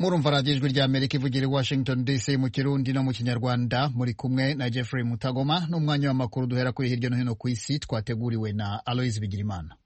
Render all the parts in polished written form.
murumva radiyo ijwi rya Amerika ivugira i Washington DC mu Kirundi no mu Kinyarwanda. Muri kumwe na Jeffrey Mutagoma n'umwanya w'amakuru duhera kuri hirya no hino ku isi twateguriwe na Aloys Bigirimana.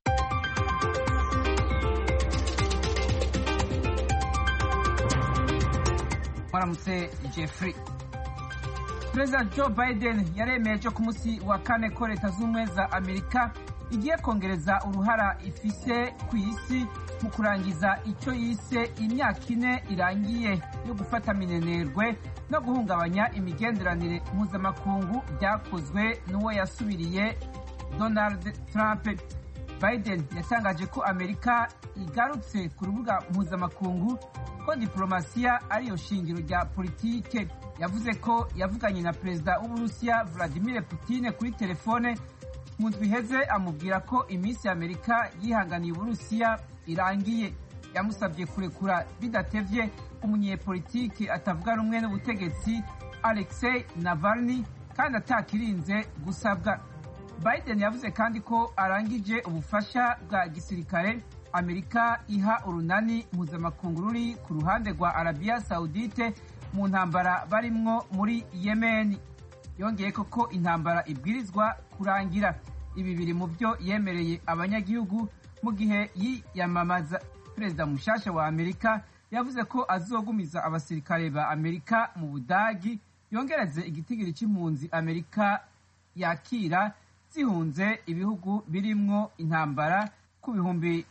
Maramutse Jeffrey. Perezida Joe Biden yaremeje ku munsi wa kane ko Leta z'Ubumwe za Amerika igiye kongereza uruhara ifise ku isi mu kurangiza icyo yise imyaka 4 irangiye yo gufata minenerwe no guhungabanya imigenderanire mpuzamakungu byakozwe n'uwo yasubiriye Donald Trump. Biden yatangaje ko Amerika igarutse ku rubuga mpuzamakungu ko diplomasiya ariyo shingiro rya politike. Yavuze ko yavuganye na perezida w'Uburusiya Vladimir Putin kuri telefone mu ndwi iheze amubwira ko iminsi ya Amerika yihanganiye Uburusiya irangiye. Yamusabye kurekura bidatevye umunyepolitiki atavuga rumwe n'ubutegetsi Alexei Navalny kandi atakirinze gusabwa. Biden yavuze kandi ko arangije ubufasha bwa gisirikare Amerika iha urunani mpuzamakungu ruri ku ruhande rwa Arabia Saudite mu ntambara barimwo muri Yemen. Yongeye ko intambara ibwirizwa kurangira. Ibi biri mu byo yemereye abanyagihugu mu gihe yiyamamaza. Perezida mushasha wa Amerika yavuze ko azogumiza abasirikare ba Amerika mu Budagi, yongereze igitigiri c'impunzi Amerika yakira zihunze ibihugu birimwo intambara ku bihumbi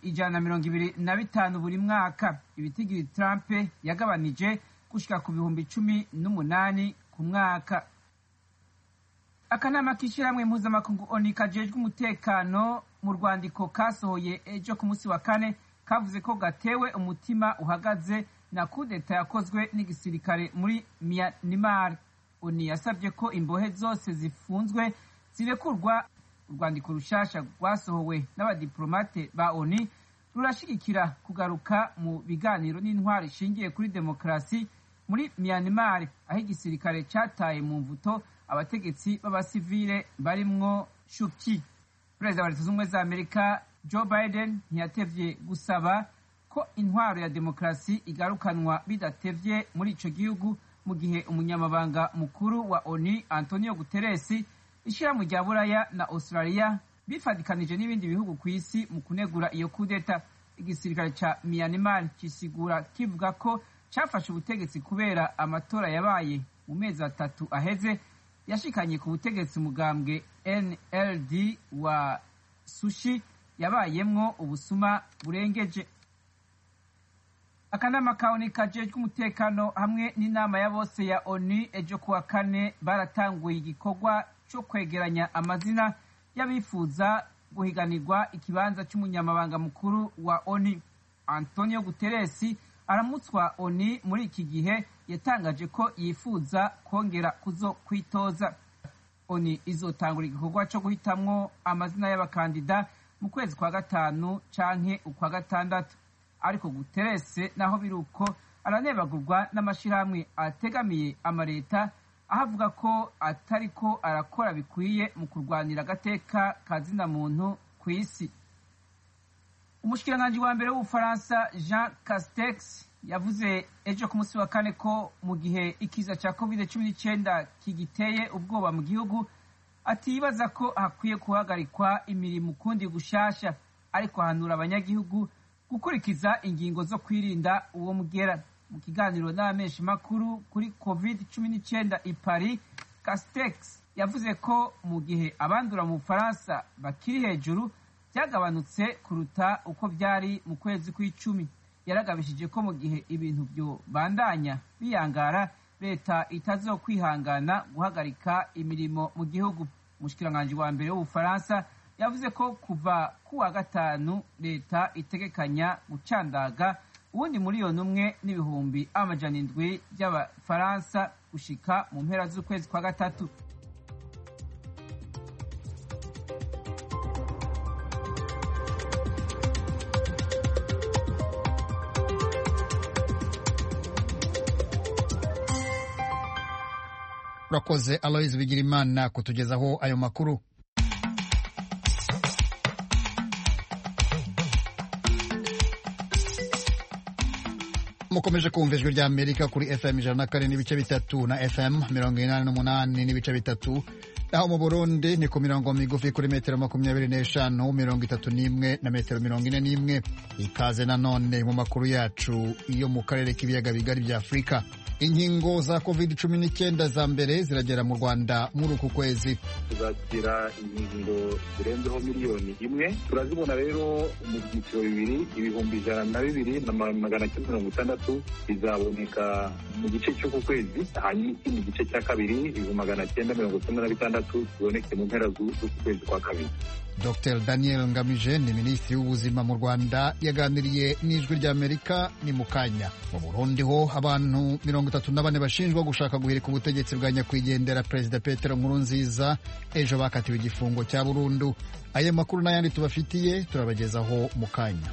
125 buri mwaka. Ibitigiri Trump yagabanije gushika ku bihumbi 18 ku mwaka. Akanama k'ishyirahamwe mpuzamakungu ONU kajejwe umutekano mu rwandiko kasohoye ejo ku munsi wa kane kavuze ko gatewe umutima uhagaze na kudeta yakozwe n'igisirikare muri Myanmar. ONU yasabye ko imbohe zose zifunzwe zirekurwa. Urwandiko rushasha rwasohowe n'abadiplomate ba ONU rurashigikira kugaruka mu biganiro n'intwaro ishingiye kuri demokarasi muri Myanmar, aho igisirikare cataye mu mvuto abategetsi b'abasivile barimwo Shuki. Perezida wa Leta z'Ubumwe za Amerika Joe Biden ntiyatevye gusaba ko intwaro ya demokarasi igarukanwa bidatevye muri ico gihugu, mu gihe umunyamabanga mukuru wa ONU Antonio Guterres, ishirahamwe rya Buraya na Australia bifadikanije n'ibindi bihugu ku isi mu kunegura iyo kudeta. Igisirikare ca Myanmar kisigura kivuga ko cafashe ubutegetsi kubera amatora yabaye mu mezi 3 aheze yashikanye ku butegetsi umugambwe NLD wa Sushi yabayemwo ubusuma burengeje. Akanama ka ONU kajejwe umutekano hamwe n'inama ya bose ya ONU ejo kuwa kane baratanguye igikorwa cyo kwegeranya amazina y'abifuza guhiganirwa ikibanza cy'umunyamabanga mukuru wa ONU. Antonio Guterres aramutswa ONU muri iki gihe yatangaje ko yifuza kongera kwitoza. ONU izotangura igikorwa cyo guhitamwo amazina y'abakandida mu kwezi kwa gatanu canke ukwa gatandatu. Ariko Guterres naho biruko aranebagurwa n'amashirahamwe ategamiye amareta, ahavuga ko atariko arakora bikwiye mu kurwanira agateka kazina muntu ku isi. Umushikiranganji wa mbere w'Ubufaransa Jean Castex yavuze ejo ku munsi wa kane ko mu gihe ikiza ca COVID-19 kigiteye ubwoba mu gihugu, atibaza ko hakwiye guhagarikwa imirimo ukundi gushasha, ariko ahanura abanyagihugu gukurikiza ingingo zo kwirinda uwo mugera. Mu kiganiro n'abamenyesha makuru kuri COVID-19 i Paris, Castex yavuze ko mu gihe abandura mu Bufaransa bakiri hejuru byagabanutse kuruta uko byari mu kwezi kw'icumi. Yaragabishije ko mu gihe ibintu byo bandanya biyangara, leta itazokwihangana guhagarika imirimo mu gihugu. Umushikiranganji wa mbere w'Ubufaransa yavuze ko kuva kuwa gatanu leta itegekanya gucandaga uwundi miliyoni 1,700,000 by'Abafaransa gushika mu mpera z'ukwezi kwa gatatu. Urakoze Aloys Bigirimana kutugezaho ayo makuru. mukomeje kumva ijwi rya Amerika kuri FM 104 n'ibice bitatu na FM 88 n'ibice bitatu. Naho mu Burundi ni ku mirongo migufi kuri metero 25, 31 na metero 41. Ikaze nanone mu makuru yacu iyo mu karere k'ibiyaga bigari bya Afrika. Inkingo za COVID-19 za mbere ziragera mu Rwanda muri uku kwezi. Tuzakira inkingo zirenzeho miliyoni 1. Turazibona rero mu byiciro bibiri, 1,200,960 bizaboneka mu gice cyo ku kwezi, hanyuma ikindi gice cya kabiri 996 ziboneke mu mpera z'ukwezi kwa kabiri. Dr Daniel Ngamije ni minisitiri w'ubuzima mu Rwanda yaganiriye n'ijwi rya Amerika ni mu kanya. Mu Burundi ho abantu 34 bashinjwa gushaka guhirika ubutegetsi bwa nyakwigendera Perezida Petero Nkurunziza ejo bakatiwe igifungo cya burundu. Aya makuru n'ayandi tubafitiye turabagezaho mu kanya.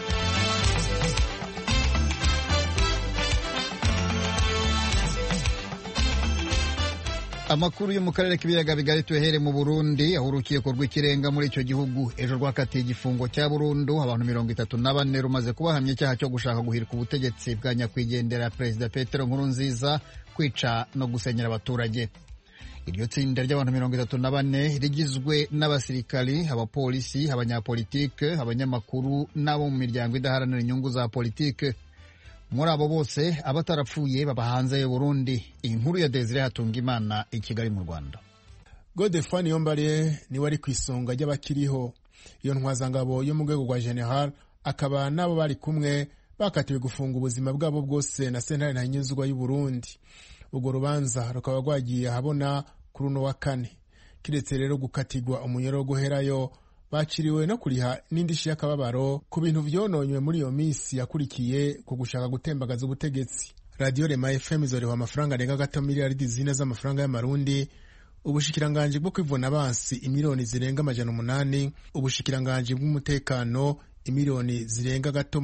Amakuru yo mu karere k'ibiyaga bigari tuhere mu Burundi, aho urukiko rw'ikirenga muri icyo gihugu ejo rwakatiye igifungo cya burundu abantu 34 rumaze kubahamya icyaha cyo gushaka guhirika ubutegetsi bwa nyakwigendera Perezida Petero Nkurunziza, kwica no gusenyera abaturage. Iryo tsinda ry'abantu 34 rigizwe n'abasirikali, abapolisi, abanyapolitike, abanyamakuru n'abo mu miryango idaharanira inyungu za politike. Muri abo bose abatarapfuye baba hanze y'u Burundi. Inkuru ya Desire Hatungimana i Kigali mu Rwanda. Godefani Yombare ni wari ku isonga ry'abakiriho. Iyo ntwazangabo yo mu rwego rwa General akaba nabo bari kumwe bakatiwe gufunga ubuzima bwabo bwose na sentare ntanyuzwa y'u Burundi. Ubwo rubanza rukaba rwagiye ahabona kuri uno wa kane. Kiretse rero gukatirwa umunyoro guherayo, baciriwe no kuriha n'indishi y'akababaro ku bintu vyononywe muri iyo minsi yakurikiye ku gushaka gutembagaza ubutegetsi. Radio Rema FM izoreho amafaranga arenga gato miliyaridi 4 z'amafaranga y'amarundi, ubushikiranganje bwo kwivuna abansi imiliyoni zirenga 800, ubushikiranganje bw'umutekano imiliyoni zirenga gato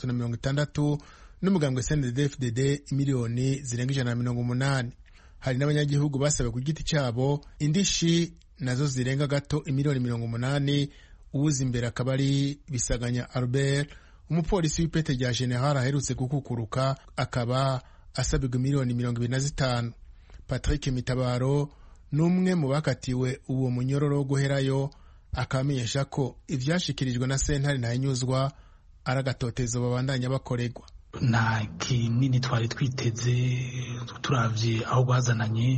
360, n'umugambwe CNDD-FDD imiliyoni zirenga 180. Hari n'abanyagihugu basabe ku giti cyabo indishi nazo zirenga gato imiliyoni 80. Uwuzi imbere akaba ari Bisaganya Albert, umupolisi w'ipete rya General aherutse gukukuruka, akaba asabirwa miliyoni 25. Patrick Mitabaro n'umwe mu bakatiwe uwo munyororo wo guherayo, akamenyesha ko ivyashikirijwe na sentare ntanyuzwa aragatotezo babandanya bakoregwa. Nta kinini twari twiteze turavye aho gwazananye,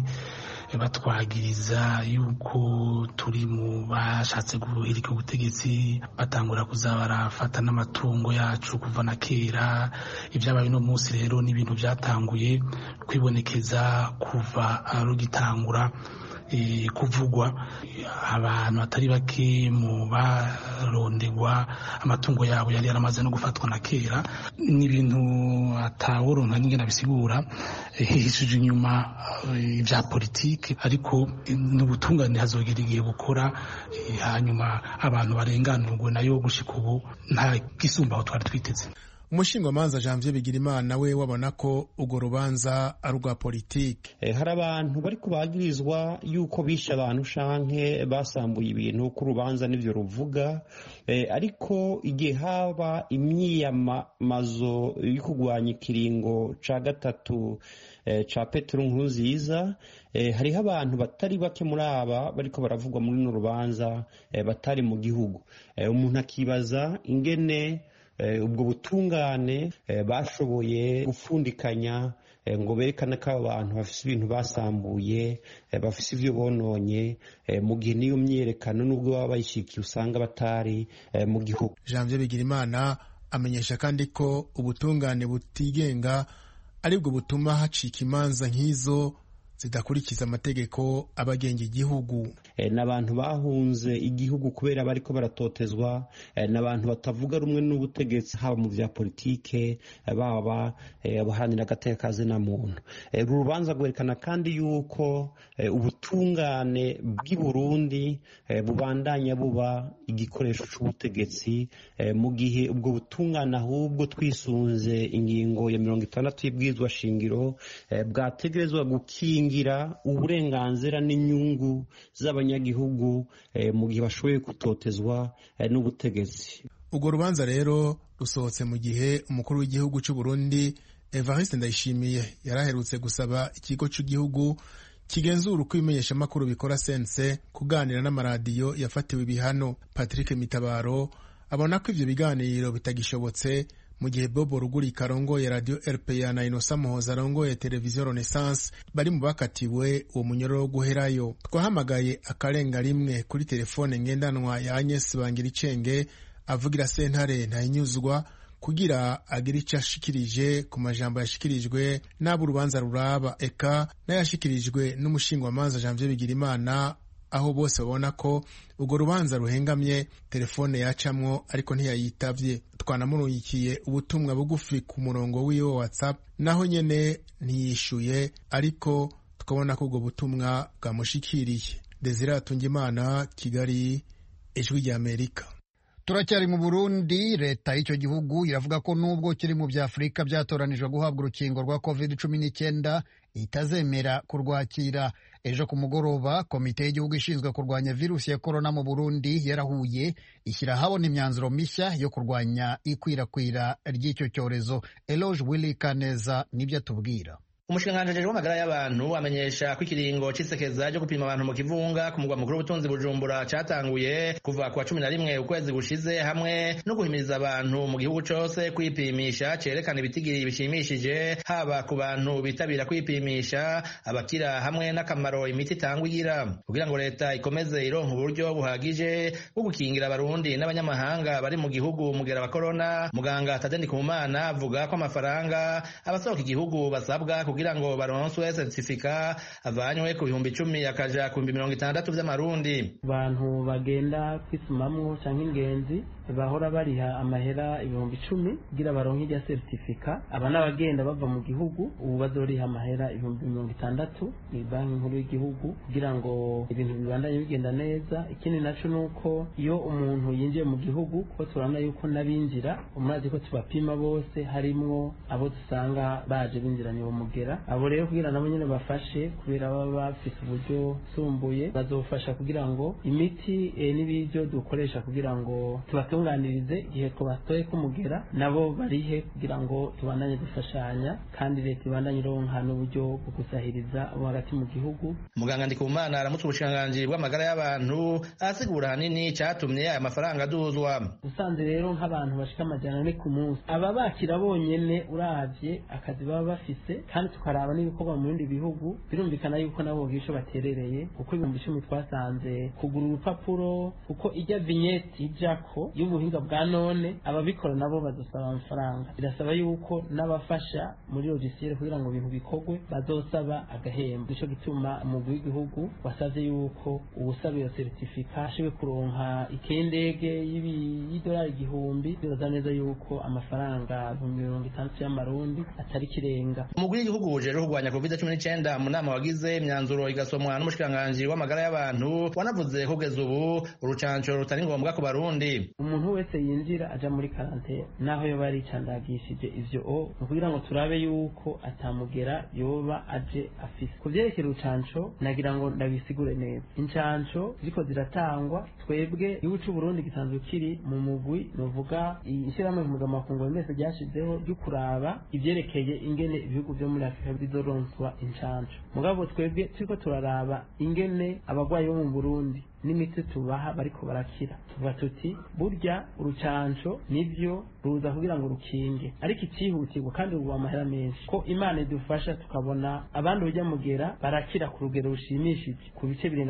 batwagiriza yuko turi mu bashatse guhirika ubutegetsi, batangura kuza barafata n'amatungo yacu kuva na kera. Ibyabaye no munsi rero ni ibintu byatanguye kwibonekeza kuva rugitangura kuvugwa. Abantu atari bake mu barondegwa amatungo yabo yari yaramaze no gufatwa na kera. Ni ibintu ataworonka n'ingena bisigura hishije inyuma ibya politike, ariko n'ubutungane hazogera igihe bukora, hanyuma abantu barenganurwe nayo gushika ubu nta gisumba aho twari twiteze. Umushingwamanza Janvier Bigirimana we wabona ko ugo rubanza ari rwa politike. Hari abantu bari kubagirizwa yuko bishe abantu shanke basambuye ibintu ku rubanza n'ivyo ruvuga, ariko igihe haba imyiyamamazo yo kugwanya ikiringo ca gatatu ca Petero Nkurunziza, hariho abantu batari bake muri aba bariko baravugwa muri no rubanza batari mu gihugu. Umuntu akibaza ingene ubwo butungane bashoboye gufundikanya ngo berekane ko abantu bafise ibintu basambuye, bafise ivyo bononye, mu gihe niyo myerekano nubwo baba bayishikiye usanga batari mu gihugu. Janvier Bigirimana amenyesha kandi ko ubutungane butigenga aribwo butuma hacika imanza nk'izo zidakurikiza amategeko abagenga igihugu. N'abantu bahunze igihugu kubera bariko baratotezwa, n'abantu batavuga rumwe n'ubutegetsi haba mu vya politike, baba abaharanira agateka kazina muntu. Urubanza rwerekana kandi yuko ubutungane bw'i Burundi bubandanya buba igikoresho c'ubutegetsi, mu gihe ubwo butungane ahubwo twisunze ingingo ya 60 y'ibwirizwa shingiro bwategerezwa gukingira uburenganzira n'inyungu z'abanyagihugu mu gihe bashoboye gutotezwa n'ubutegetsi. Urwo rubanza rero rusohotse mu gihe umukuru w'igihugu cy'u Burundi Evariste Ndayishimiye yaraherutse gusaba ikigo cy'igihugu kigenzura uko ibimenyeshamakuru bikora sense kuganira n'amaradiyo yafatiwe ibihano. Patrick Mitabaro abona ko ivyo biganiro bitagishobotse mu gihe Bobo Rugurika arongoye radio RPA na Innocent Muhoza arongoye televiziyo Renaissance bari mu bakatiwe uwo munyororo wo guherayo. Twahamagaye akarenga rimwe kuri telefone ngendanwa ya Agnes Bangiricenge avugira sentare Ntahinyuzwa kugira agire icyo ashikirije ku majambo yashikirijwe n'abo urubanza ruraba, eka n'ayashikirijwe n'umushingwamanza Janvier Bigirimana, aho bose babona ko urwo rubanza ruhengamye. Telefone yacamwo ariko ntiyayitavye. Twanamurungikiye ubutumwa bugufi ku murongo wiwe wa WhatsApp, naho nyene ntiyishuye, ariko tukabona ko ubwo butumwa bwamushikiriye. Desire Atungimana, Kigali, Ijwi ry'Amerika. Turacyari mu Burundi. Leta y'icyo gihugu iravuga ko nubwo kiri mu bya Afurika byatoranijwe guhabwa urukingo rwa COVID-19 itazemera kurwakira. Ejo ku mugoroba komite y'igihugu ishinzwe kurwanya virusi ya korona mu Burundi yarahuye ishyira habona imyanzuro mishya yo kurwanya ikwirakwira ry'icyo cyorezo. Eloge Willy Kaneza nibyo atubwira. Umushikiranganji w'amagara y'abantu amenyesha ko ikiringo c'isekeza ryo gupima abantu mu kivunga ku mugwa mukuru w'ubutunzi Bujumbura catanguye kuva ku wa 11 ukwezi gushize, hamwe no guhimiriza abantu mu gihugu cose kwipimisha, cerekana ibitigiri bishimishije haba ku bantu bitabira kwipimisha, abakira, hamwe n'akamaro imiti itangwa igira. Kugira ngo leta ikomeze ironka uburyo buhagije bwo gukingira abarundi n'abanyamahanga bari mu gihugu mugera wa corona, muganga Tade Ndikumana avuga ko amafaranga abasohoka igihugu basabwa kugira ngo baronswe certificat avanywe ku 10,000 akaja ku 60 vy'amarundi. Abantu bagenda kwisumamwo canke ingenzi bahora bariha amahera 10,000 kugira baronke irya certificat. Aba n'abagenda bava mu gihugu ubu bazoriha amahera 60,000 ni banki nkuru y'igihugu kugira ngo ibintu bibandanye bigenda neza. Ikindi naco nuko iyo umuntu yinjiye mu gihugu ko turana yuko nabinjira umurazi ko tubapima bose, harimwo abo dusanga baje binjiranye uwo mugera. Abo rero kugira nabo nyene bafashe kubera baba bafise uburyo sumbuye bazofasha kugira ngo imiti n'ibiryo dukoresha kugira ngo tubatunganirize igihe twabatoye kumugera nabo barihe kugira ngo tubandanye dufashanya, kandi leta ibandanye ironka n'uburyo bwo gusahiriza abo hagati mu gihugu. Muganga Ndikumana aramutse ubushikiranganji bw'amagara y'abantu asigura hanini catumye aya mafaranga aduzwa. Usanze rero nk'abantu bashika 400 ku munsi aba bakira bonyene uravye akazi baba bafise, kandi tukaraba n'ibikorwa mu bindi bihugu, birumvikana yuko nabo gisho baterereye, kuko 10,000 twasanze kugura urupapuro kuko ijya vignette ijako y'ubuhinga bwa none ababikora nabo bazosaba amafaranga. Birasaba yuko n'abafasha muri logiciel kugira ngo ibintu bikorwe bazosaba agahembo. Ico gituma umugwi w'igihugu wasavye yuko uwusaba iyo certificat ashobwe kuronka ikendege y'idolari 1,000. Bibaza neza yuko amafaranga 60,000 y'amarundi atari kirenga. Umugwi w'igihugu ujejwe kurwanya COVID-19 mu nama wagize imyanzuro igasomwa n'umushikiranganji w'amagara y'abantu wanavuze kugeza ubu urucanco rutari ngombwa ku barundi. Umuntu wese yinjira aja muri karantene naho yoba yaricandagishije ivyo kugira ngo turabe yuko atamugera yoba aje afise. Kuvyerekera urucanco nagira ngo ndabisigure neza. Incanco ziko ziratangwa, twebwe igihugu c'u Burundi gisanzwe kiri mu mugwi novuga ishyirahamwe mpuzamakungu mbese ryashizeho ryo kuraba ivyerekeye ingene ibihugu vyo muri Afrika bizoronswa incanco. Mugabo twebwe turiko turaraba ingene abagwayi bo mu Burundi n'imiti tubaha bariko barakira, tuvuga tuti burya urucanco nivyo ruza kugira ngo rukinge, ariko icihutirwa kandi ubu amahera menshi ko Imana idufasha tukabona abandi urya mugera barakira ku rugero rushimishije ku bice birenga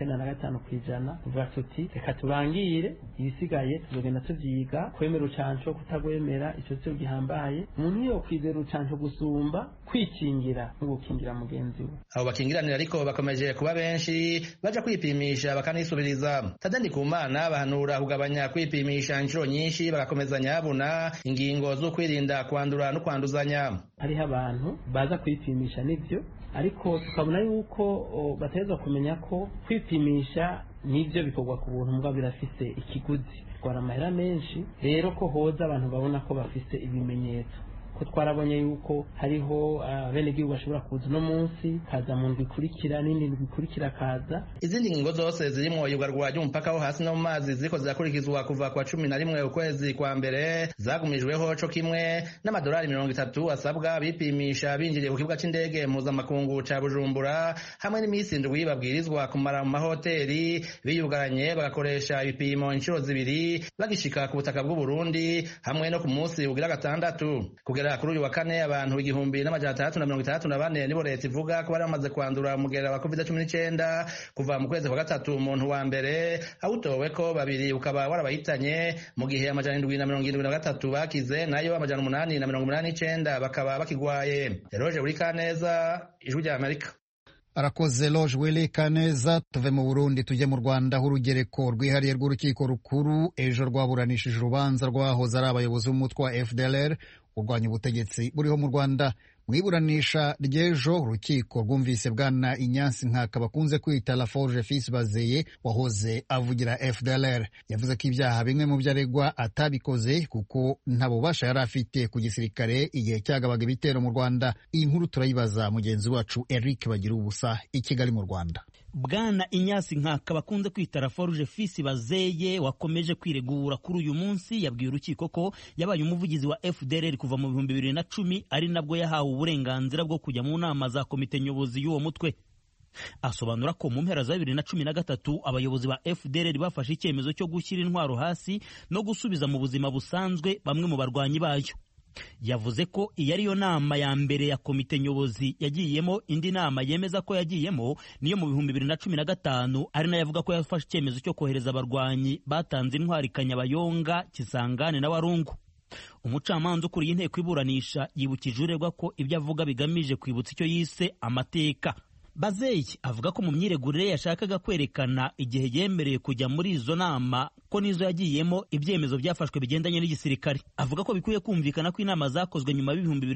95%. Tuvuga tuti reka tubangire ibisigaye tuzogenda tuvyiga, kwemera urucanco kutagwemera ico cyo gihambaye. Umuntu yo kwizera urucanco gusumba kwikingira no gukingira mugenzi we. Abo bakingiranira ariko bakomeje kuba benshi baja kwipimisha bakanisubiriza. Tade Ndikumana bahanura kugabanya kwipimisha inshuro nyinshi bagakomeza nyabuna ingingo zo kwirinda kwandura no kwanduzanya. Hariho abantu baza kwipimisha nivyo, ariko tukabona yuko bateza kumenya ko kwipimisha nivyo bikorwa ku buntu mbwa birafise ikiguzi, twara amahera menshi. Rero ko hoza abantu babona ko bafise ibimenyetso, ko twarabonye yuko hariho abenegihugu bashobora kuza uno munsi kaza mu ndwi ikurikira n'indi ndwi ikurikira kaza. Izindi ngingo zose zirimwo iyugarwa ry'umupaka wo hasi no mu mazi ziriko zirakurikizwa kuva kwa 11 ukwezi kwa mbere zagumijweho co kimwe n'amadolari 30 asabwa bipimisha binjiriye ku kibuga c'indege mpuzamakungu ca Bujumbura hamwe n'imisi indwi babwirizwa kumara mu mahoteli biyugaranye bagakoresha ibipimo inshuro zibiri bagishika ku butaka bw'u Burundi hamwe no ku munsi ugira gatandatu. Kugera kuri uyu wa kane abantu 1664 nibo leta ivuga ko bari bamaze kwandura umugera wa COVID-19 kuva mu kwezi kwa gatatu umuntu wa mbere awutowe ko babiri ukaba warabahitanye mu gihe amajana 773 bakize nayo amajana 889 bakaba bakigwaye. Eroje uri Kaneza, Ijwi rya Amerika. Arakoze Loge Willy Kaneza. Tuve mu Burundi tujye mu Rwanda aho urugereko rwihariye rw'urukiko rukuru ejo rwaburanishije urubanza rwahoze ari abayobozi b'umutwe wa FDLR urwanya ubutegetsi buriho mu Rwanda. Mu iburanisha ry'ejo urukiko rwumvise bwana Ignace Nkaka bakunze kwita Laforge Fils Bazeye wahoze avugira FDLR. Yavuze ko ibyaha bimwe mu byo aregwa atabikoze kuko nta bubasha yari afite ku gisirikare igihe cyagabaga ibitero mu Rwanda. Iyi nkuru turayibaza mugenzi wacu Eric Bagirubusa i Kigali mu Rwanda. Bwana Ignace Nkaka bakunze kwita Laforge Fils Bazeye wakomeje kwiregura kuri uyu munsi yabwiye urukiko ko yabaye umuvugizi wa FDLR kuva mu 2010 ari nabwo yahawe uburenganzira bwo kujya mu nama za komite nyobozi y'uwo mutwe. Asobanura ko mu mpera za 2013 abayobozi ba FDLR bafashe icyemezo cyo gushyira intwaro hasi no gusubiza mu buzima busanzwe bamwe mu barwanyi bayo. Yavuze ko iyi ariyo nama ya mbere ya komite nyobozi yagiyemo. Indi nama yemeza ko yagiyemo niyo mu 2015 ari nayo avuga ko yafashe icyemezo cyo kohereza abarwanyi batanze intwari Kanyabayonga, Kisangane na Warungu. Umucamanza ukuriye inteko iburanisha yibukije uregwa ko ibyo avuga bigamije kwibutsa icyo yise amateka. Bazeye avuga ko mu myiregurire yashakaga kwerekana igihe yemereye kujya muri izo nama ko nizo yagiyemo ibyemezo byafashwe bigendanye n'igisirikare. Avuga ko bikwiye kumvikana ko inama zakozwe nyuma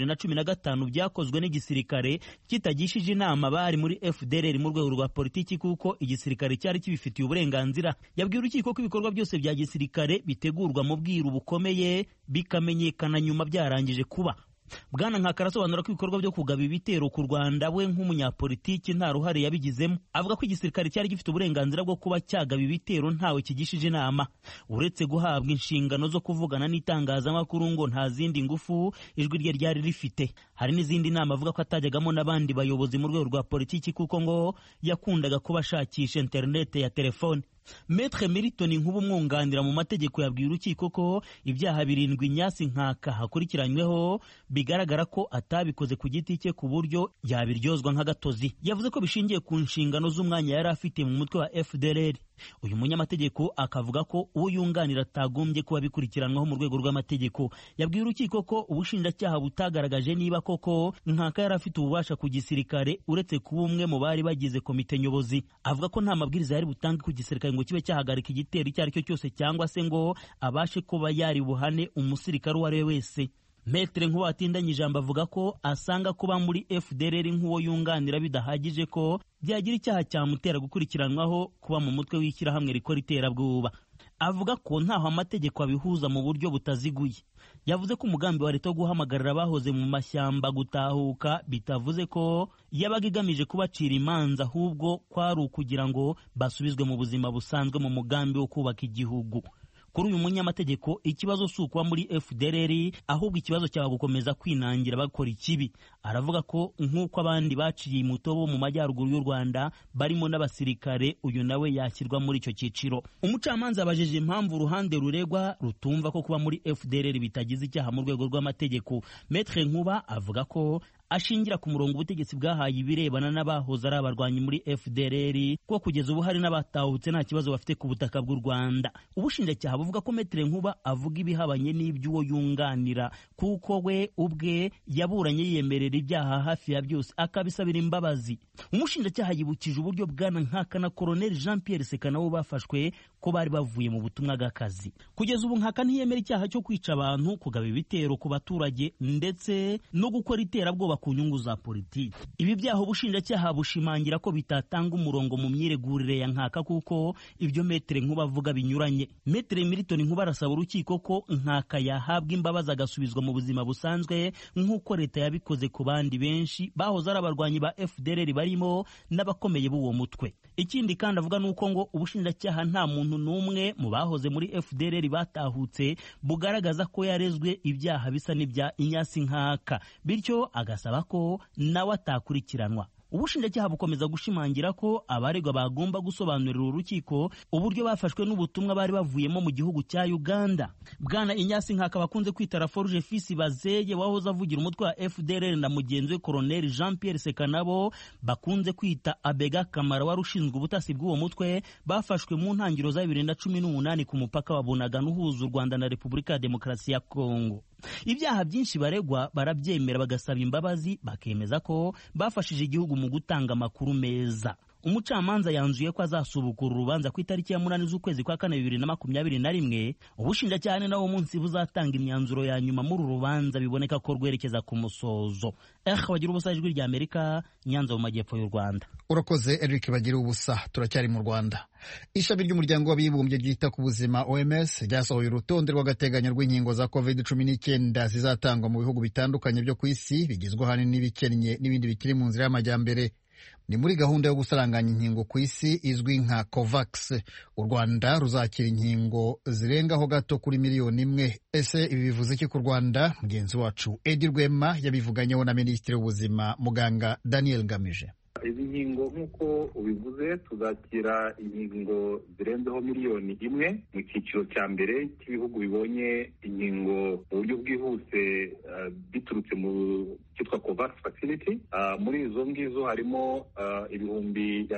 y'2015 byakozwe n'igisirikare kitagishije inama bari muri FDLR mu rwego rwa politiki kuko igisirikare cyari kibifitiye uburenganzira. Yabwiye urukiko ko ibikorwa byose bya gisirikare bitegurwa mu bwiru bukomeye bikamenyekana nyuma byarangije kuba. Bwana Nkaka arasobanura ko ibikorwa byo kugaba ibitero ku Rwanda we nk'umunyapolitiki nta ruhare yabigizemo. Avuga ko igisirikare cyari gifite uburenganzira bwo kuba cyagaba ibitero ntawe kigishije inama. Uretse guhabwa inshingano zo kuvugana n'itangazamakuru ngo nta zindi ngufu ijwi rye ryari rifite. Hari n'izindi nama avuga ko atajyagamo n'abandi bayobozi mu rwego rwa politiki kuko ngo yakundaga kubashakisha internet ya telefone. Maître Milton nk'ubumwunganira mu mategeko yabwiye urukiko ko ibyaha 7 Ignace Nkaka hakurikiranyweho bigaragara ko atabikoze ku giti cye ku buryo yabiryozwa nk'agatozi. Yavuze ko bishingiye ku nshingano z'umwanya yari afite mu mutwe wa FDLR. Uyu munyamategeko akavuga ko uwo yunganira atagombye kuba bikurikiranwaho mu rwego rw'amategeko. Yabwiye urukiko ko ubushinjacyaha butagaragaje niba koko Nkaka yari afite ububasha ku gisirikare uretse kuba umwe mu bari bagize komite nyobozi. Avuga ko nta mabwiriza yari butange ku gisirikare ngo kibe cyahagarika igitero icyo ari cyo cyose cyangwa se ngo abashe kuba yari buhane umusirikare uwo ari we wese. Maître Nkuba atindanye ijambo avuga ko asanga kuba muri FDLR nk'uwo yunganira bidahagije ko byagira icyaha cyamutera gukurikiranwaho kuba mu mutwe w'ishyirahamwe rikora iterabwoba. Avuga ko ntaho amategeko abihuza mu buryo butaziguye. Yavuze ko umugambi wa leta wo guhamagarira abahoze mu mashyamba gutahuka bitavuze ko yabaga igamije kubacira imanza ahubwo kwari ukugira ngo basubizwe mu buzima busanzwe mu mugambi wo kubaka igihugu. Kuri uyu munyamategeko ikibazo si ukuba muri FDLR ahubwo ikibazo cyaba gukomeza kwinangira bakora ikibi. Aravuga ko nk'uko abandi baciye imutobo mu majyaruguru y'u Rwanda barimo n'abasirikare uyu nawe yashyirwa muri icyo cyiciro. Umucamanza abajije impamvu uruhande ruregwa rutumva ko kuba muri FDLR bitagize icyaha mu rwego rw'amategeko. Maître Nkuba avuga ko ashingira ku murongo ubutegetsi bwahaye ibirebana n'abahoze ari abarwanyi muri FDLR ko kugeza ubu hari n'abatahutse nta kibazo bafite ku butaka bw'u Rwanda. Ubushinjacyaha buvuga ko Maître Nkuba avuga ibihabanye n'iby'uwo yunganira kuko we ubwe yaburanye yiyemerera ibyaha hafi ya byose akabisabira imbabazi. Umushinjacyaha yibukije uburyo bwana Nkaka na Colonel Jean Pierre Seka nabo bafashwe ko bari bavuye mu butumwa bw'akazi. Kugeza ubu Nkaka ntiyemera icyaha cyo kwica abantu, kugaba ibitero ku baturage ndetse no gukora iterabwoba ku nyungu za politiki. Ibi byaha ubushinjacyaha bushimangira ko bitatanga umurongo mu myiregurire ya Nkaka kuko ibyo Metre Nkuba avuga binyuranye. Metre Milton Nkuba arasaba urukiko ko Nkaka yahabwa imbabazi agasubizwa mu buzima busanzwe nk'uko leta yabikoze ku bandi benshi bahoze ari abarwanyi ba FDLR barimo n'abakomeye b'uwo mutwe. Ikindi kandi avuga nuko ngo ubushinjacyaha nta muntu n'umwe mu bahoze muri FDLR batahutse bugaragaza ko yarezwe ibyaha bisa n'ibya Inyasi Nkaka, bityo agasaba ko nawe atakurikiranwa. Ubushinjacyaha bukomeza gushimangira ko abaregwa bagomba gusobanurira urukiko uburyo bafashwe n'ubutumwa bari bavuyemo mu gihugu cya Uganda. Bwana Inyasi Nkaka bakunze kwita Laforge Fils Bazeye wahoze avugira umutwe wa FDLR na mugenzi we Colonel Jean Pierre Sekanabo bakunze kwita Abega Kamara wari ushinzwe ubutasi bw'uwo mutwe bafashwe mu ntangiriro za 2018 ku mupaka wa Bunagana uhuza u Rwanda na Repubulika ya Demokarasi ya Kongo. Ibyaha byinshi baregwa barabyemera bagasaba imbabazi, bakemeza ko bafashije igihugu mu gutanga amakuru meza. Umucamanza yanzuye ko azasubukura urubanza ku itariki ya 8 z'ukwezi kwa 4 2021. Ubushinjacyaha nawo munsi buzatanga imyanzuro ya nyuma muri urubanza biboneka ko rwerekeza ku musozo. Bagira ubusa ijwi rya Amerika, Nyanza mu majyepfo y'u Rwanda. Urakoze Eric Bagira ubusa. Turacyari mu Rwanda. Ishami ry'umuryango w'abibumbye ryita ku buzima OMS ryasohoye urutonde rw'agateganyo rw'inkingo za COVID-19 zizatangwa mu bihugu bitandukanye byo ku isi bigizwe ahanini n'ibikennye n'ibindi bikiri mu nzira y'amajyambere. Ni muri gahunda yo gusaranganya inkingo ku isi izwi nka COVAX. U Rwanda ruzakira inkingo zirengaho gato kuri 1 miliyoni. Ese ibi bivuze iki ku Rwanda? Mugenzi wacu Edi Rwema yabivuganyeho na Minisitiri w'Ubuzima Muganga Daniel Ngamije. Izi nkingo nk'uko ubivuze tuzakira inkingo zirenzeho 1 miliyoni mu cyiciro cya mbere cy'ibihugu bibonye inkingo mu buryo bwihuse biturutse mu cyitwa COVAX facility. Muri izo ngizo harimo ibihumbi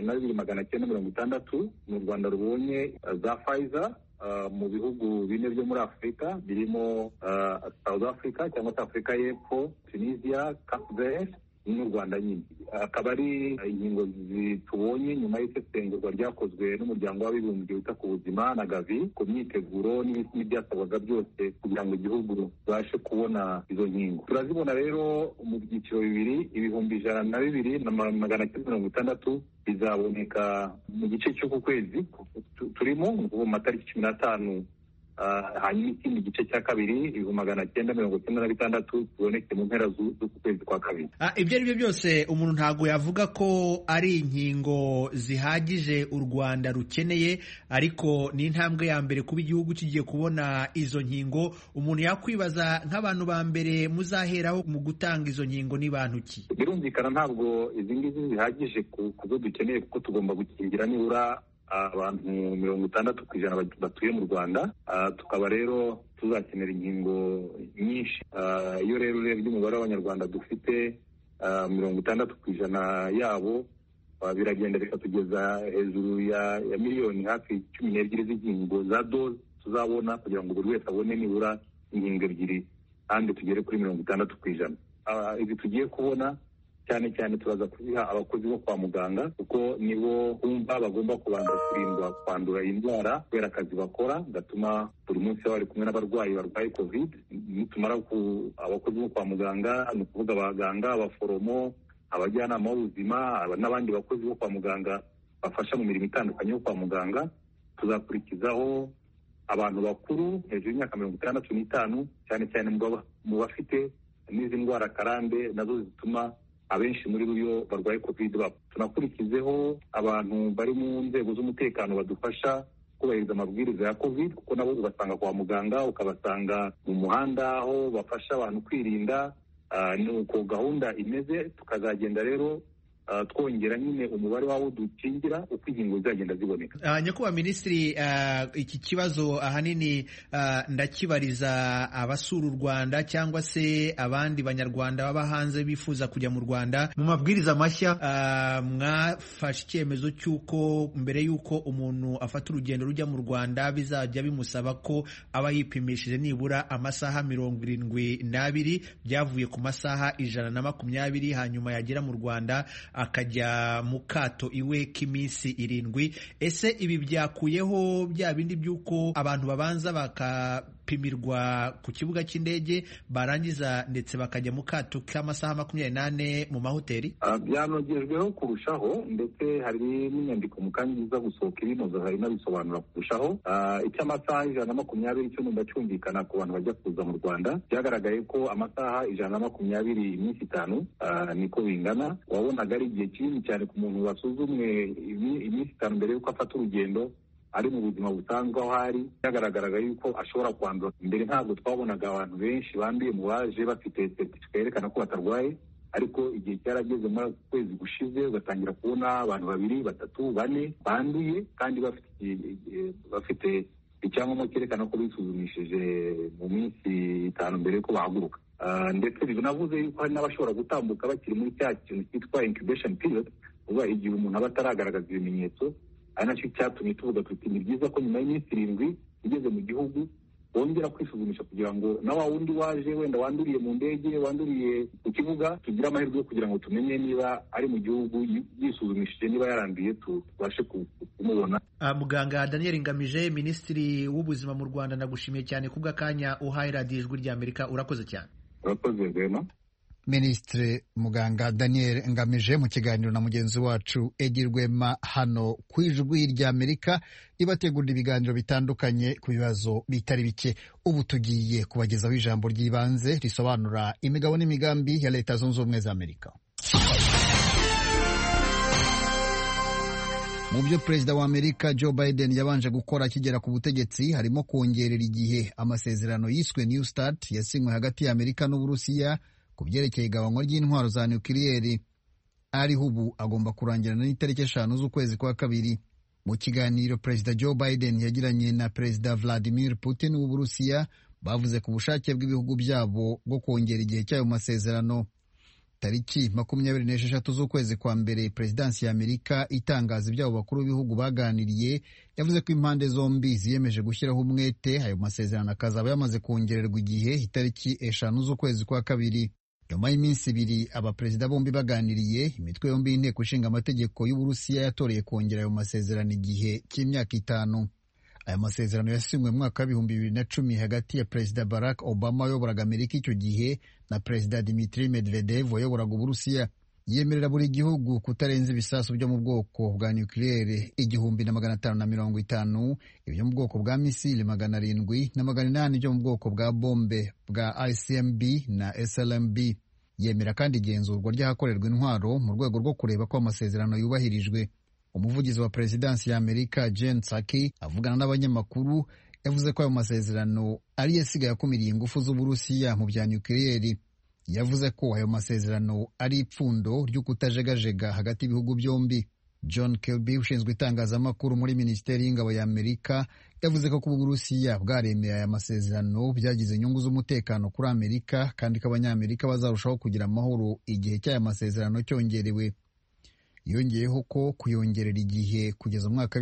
2,960 mu Rwanda rubonye za Pfizer mu bihugu bine byo muri Afurika birimo South Africa cyangwa se Afurika y'Epfo, Tunisia, Cape Verde n'u Rwanda nyine. Akaba ari inkingo zitubonye nyuma y'isesengurwa ryakozwe n'umuryango w'abibumbye wita ku buzima na Gavi ku myiteguro n'ibyasabwaga byose kugira ngo igihugu babashe kubona izo nkingo. Turazibona rero mu byiciro bibiri, ibihumbi 102,960 bizaboneka mu gice cy'uku kwezi turimo mu matariki 15, hanyuma ikindi gice cya kabiri 996 tuboneke mu mpera z'uku kwezi kwa kabiri. Ibyo ari byo byose umuntu ntago yavuga ko ari inkingo zihagije u Rwanda rukeneye, ariko ni intambwe ya mbere kuba igihugu kigiye kubona izo nkingo. Umuntu yakwibaza nk'abantu ba mbere muzaheraho mu gutanga izo nkingo ni bantu ki? Birumvikana ntabwo izi ngizi zihagije ku zo dukeneye, kuko tugomba gukingira nibura abantu 60% batuye mu Rwanda. Tukaba rero tuzakenera inkingo nyinshi. Iyo rero urebye umubare w'abanyarwanda dufite 60% yabo, biragenda bikatugeza hejuru ya miliyoni hafi 12 z'inkingo za doze tuzabona kugira ngo buri wese abone nibura inkingo 2 kandi tugere kuri 60%. Ibi tugiye kubona cyane cyane turaza kuziha abakozi bo kwa muganga, kuko nibo bumva bagomba kubanza kurindwa kwandura indwara kubera akazi bakora gatuma buri munsi bari kumwe n'abarwayi barwaye COVID. Nitumara abakozi bo kwa muganga, ni ukuvuga abaganga, abaforomo, abajyanama b'ubuzima n'abandi bakozi bo kwa muganga bafasha mu mirimo itandukanye yo kwa muganga, tuzakurikizaho abantu bakuru hejuru y'imyaka 65 cyane cyane mu bafite n'izi ndwara karande nazo zituma abenshi muri bo barwaye COVID bapfa. Tunakurikizeho abantu bari mu nzego z'umutekano badufasha kubahiriza amabwiriza ya COVID, kuko nabo ubasanga kwa muganga, ukabasanga mu muhanda aho bafasha abantu kwirinda. Ni uko gahunda imeze. Tukazagenda rero twongera nyine umubare w'abo dukingira uko inkingo zizagenda ziboneka. Nyakubahwa Minisitiri, iki kibazo ahanini ndakibariza abasura u Rwanda cyangwa se abandi banyarwanda baba hanze bifuza kujya mu Rwanda. Mu mabwiriza mashya mwafashe icyemezo cy'uko mbere y'uko umuntu afata urugendo rujya mu Rwanda bizajya bimusaba ko aba yipimishije nibura amasaha 72, byavuye ku masaha 120. Hanyuma yagera mu Rwanda akajya mu kato iwe k'iminsi 7. Ese ibi byakuyeho bya bindi by'uko abantu babanza bakapimirwa ku kibuga cy'indege barangiza ndetse bakajya mu kato k'amasaha 28 mu mahoteli? Byanogejweho kurushaho, ndetse hari n'inyandiko mu kanya iza gusohoka ibinoza hari n'abisobanura kurushaho. Icy'amasaha 120 cyo ndacyumvikana ku bantu bajya kuza mu Rwanda, byagaragaye ko amasaha 120 iminsi 5 niko bingana. Wabonaga ari igihe kinini cyane ku muntu wasuzumwe iminsi 5 mbere yuko afata urugendo ari mu buzima busanzwe aho hari. Byagaragaraga yuko ashobora kwandura. Mbere ntabwo twabonaga abantu benshi banduye mu baje bafite certificate yerekana ko batarwaye, ariko igihe cyarageze muri kwezi gushize ugatangira kubona abantu 2, 3, 4 banduye kandi bafite icyangombwa cyerekana ko bisuzumishije mu minsi 5 mbere yuko bahaguruka. Ndetse binavuze yuko hari n'abashobora gutambuka bakiri muri cya kintu cyitwa incubation period, uba igihe umuntu aba ataragaragaza ibimenyetso. Ari nacyo cyatumye tuvuga tuti ni byiza ko nyuma y'iminsi 7 ugeze mu gihugu wongera kwisuzumisha kugira ngo na wa wundi waje wenda wanduriye mu ndege, wanduriye ku kibuga, tugire amahirwe yo kugira ngo tumenye niba ari mu gihugu yisuzumishije, niba yaranduye tubashe kumubona. Muganga Daniel Ngamije, Minisitiri w'Ubuzima mu Rwanda, nagushimiye cyane kubw'akanya uhaye radiyo Ijwi ry'Amerika. Urakoze cyane. Urakoze Rwema. Minisitiri Muganga Daniel Ngamije mu kiganiro na mugenzi wacu Edi Rwema hano ku Ijwi ry'Amerika, ibategurira ibiganiro bitandukanye ku bibazo bitari bike. Ubu tugiye kubagezaho ijambo ry'ibanze risobanura imigabo n'imigambi ya Leta Zunze Ubumwe za Amerika. Mu byo Perezida wa Amerika Joe Biden yabanje gukora akigera ku butegetsi harimo kongerera igihe amasezerano yiswe New START yasinywe hagati ya Amerika n'Uburusiya ku byerekeye igabanywa ry'intwaro za nukiliyeri. Ariho ubu agomba kurangirana n'itariki 5 z'ukwezi kwa kabiri. Mu kiganiro Perezida Joe Biden yagiranye na Perezida Vladimir Putin w'Uburusiya, bavuze ku bushake bw'ibihugu byabo bwo kongera igihe cy'ayo masezerano. Tariki 26 z'ukwezi kwa mbere, Perezidansi ya Amerika itangaza iby'abo bakuru b'ibihugu baganiriye, yavuze ko impande zombi ziyemeje gushyiraho umwete ayo masezerano akazaba yamaze kongererwa igihe itariki 5 z'ukwezi kwa kabiri. Nyuma y'iminsi 2 abaperezida bombi baganiriye, imitwe yombi y'inteko ishinga amategeko y'Uburusiya yatoreye kongera ayo masezerano igihe cy'imyaka 5. Aya masezerano yasinywe mu mwaka wa 2010 hagati ya Perezida Barack Obama wayoboraga Amerika icyo gihe na Perezida Dmitry Medvedev wayoboraga Uburusiya. Yemerera buri gihugu kutarenza ibisasu byo mu bwoko bwa nucleaire 1550, ibyo mu bwoko bwa misile 700 na 800 byo mu bwoko bwa bombe bwa ICBM na SLBM. Yemera kandi igenzurwa ry'ahakorerwa intwaro mu rwego rwo kureba ko amasezerano yubahirijwe. Umuvugizi wa Perezidansi ya Amerika Jen Psaki avugana n'abanyamakuru yavuze ko ayo masezerano ari yasigaye akumiriye ingufu z'Uburusiya mu bya nucleaire. Yavuze ko ayo masezerano ari ipfundo ryo kutajegajega hagati y'ibihugu byombi. John Kirby ushinzwe itangazamakuru muri Minisiteri y'Ingabo ya Amerika yavuze ko kuba Uburusiya bwaremeye aya masezerano byagize inyungu z'umutekano kuri Amerika, kandi ko Abanyamerika bazarushaho kugira amahoro igihe cy'aya masezerano cyongerewe. Yongeyeho ko kuyongerera igihe kugeza umwaka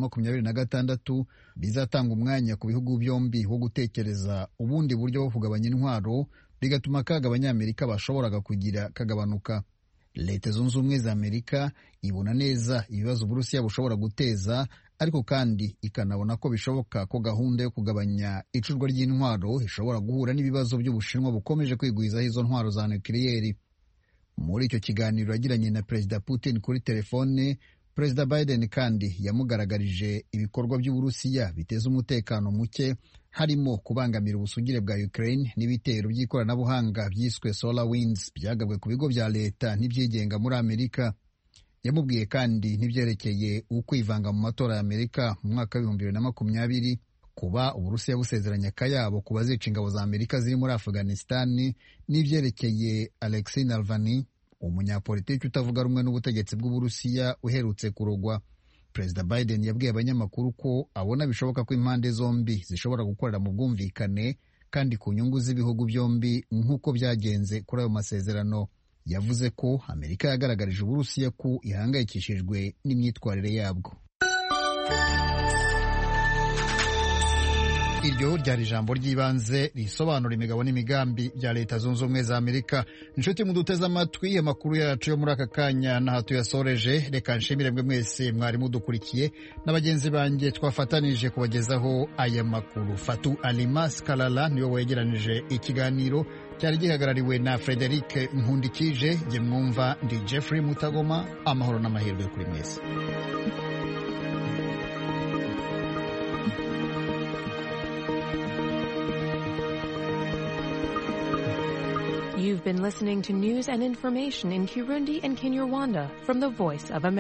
2026 bizatanga umwanya ku bihugu byombi wo gutekereza ubundi buryo bwo kugabanya intwaro, bigatuma akaga Abanyamerika bashoboraga kugira kagabanuka. Leta Zunze Ubumwe za Amerika ibona neza ibibazo Uburusiya bushobora guteza, ariko kandi ikanabona ko bishoboka ko gahunda yo kugabanya icurwa ry'intwaro ishobora guhura n'ibibazo by'Ubushinwa bukomeje kwigwizaho izo ntwaro za nukiliyeri. Muri icyo kiganiro yagiranye na Perezida Putin kuri telefone, Perezida Biden kandi yamugaragarije ibikorwa by'Uburusiya biteza umutekano muke, harimo kubangamira ubusugire bwa Ukraine n'ibitero by'ikoranabuhanga byiswe SolarWinds byagabwe ku bigo bya leta n'ibyigenga muri Amerika. Yamubwiye kandi n'ibyerekeye ukwivanga mu matora ya Amerika mu mwaka wa 2020, kuba Uburusiya busezeranya akayabo ku bazica ingabo za Amerika ziri muri Afghanistan, n'ibyerekeye Alexei Navalny, umunyapolitiki utavuga rumwe n'ubutegetsi bw'Uburusiya uherutse kurogwa. Perezida Biden yabwiye abanyamakuru ko abona bishoboka ko impande zombi zishobora gukorera mu bwumvikane kandi ku nyungu z'ibihugu byombi nk'uko byagenze kuri ayo masezerano. Yavuze ko Amerika yagaragarije Uburusiya ko ihangayikishijwe n'imyitwarire yabwo. iryo ryari ijambo ry'ibanze risobanura imigabo n'imigambi bya Leta Zunze Ubumwe za Amerika. Inshuti muduteze amatwi, amakuru yacu yo muri aka kanya naho tuyasoreje. Reka nshimire mwe mwese mwari mudukurikiye n'abagenzi banjye twafatanije kubagezaho aya makuru. Fatu Alimas Kalala niwe wegeranije ikiganiro, cyari gihagarariwe na Frederic Nkundikije. Jye mwumva ndi Jeffrey Mutagoma. Amahoro n'amahirwe kuri mwese. You've been listening to news and information in Kirundi and Kinyarwanda from the Voice of America.